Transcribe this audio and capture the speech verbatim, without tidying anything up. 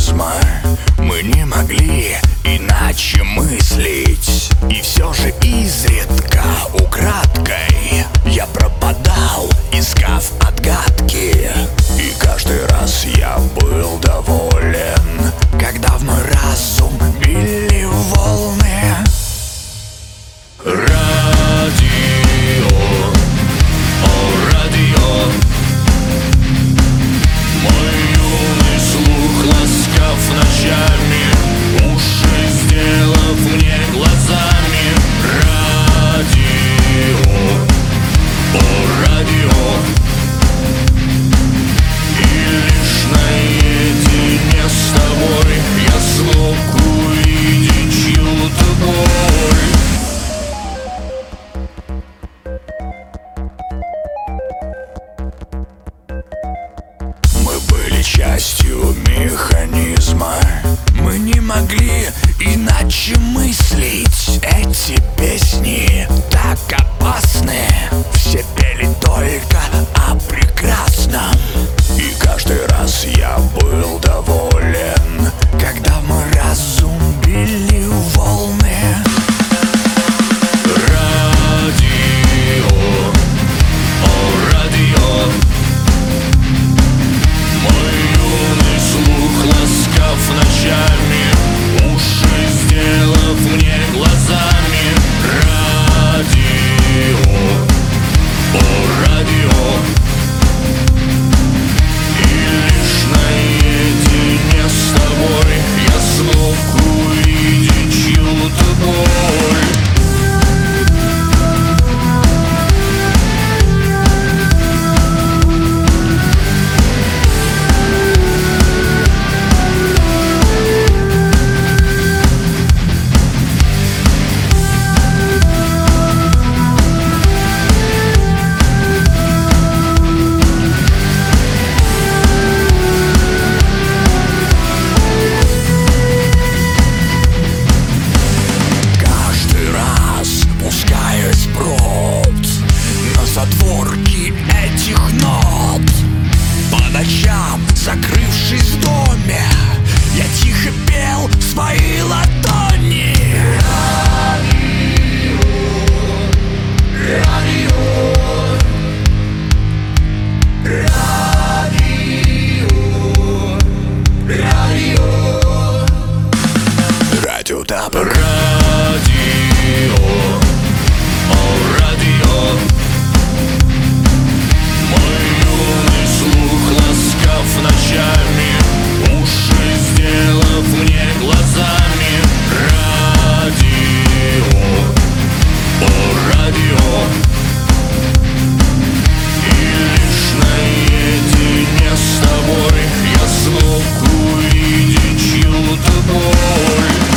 механизма. Мы не могли иначе мыслить, и все же изредка, украдкой, я пропадал, искав отгадки. И каждый раз я был доволен, когда в мой разум били волны. Радио, о радио, мой юный слух ласкав ночами, уши сделав мне глазами. Радио, о радио, и лишь наедине с тобой я смог увидеть чью-то боль. Мы были частью механизма, мы не могли иначе мыслить. Эти песни так опасны, все пели только о прекрасном. И каждый раз я был доволен, когда в мой разум били волны. Радио, о радио, мой юный слух ласкав ночами, уши сделав мне глазами. Радио, о радио, и лишь наедине с тобой я смог увидеть чью-то боль. Затворки этих нот, по ночам, закрывшись в доме, я тихо пел в свои ладони. Радио, радио, радио, радио, радио Даб. Радио, о радио, мой юный слух ласкав ночами, уши сделав мне глазами. Радио, о радио, и лишь наедине с тобой я смог увидеть чью-то боль.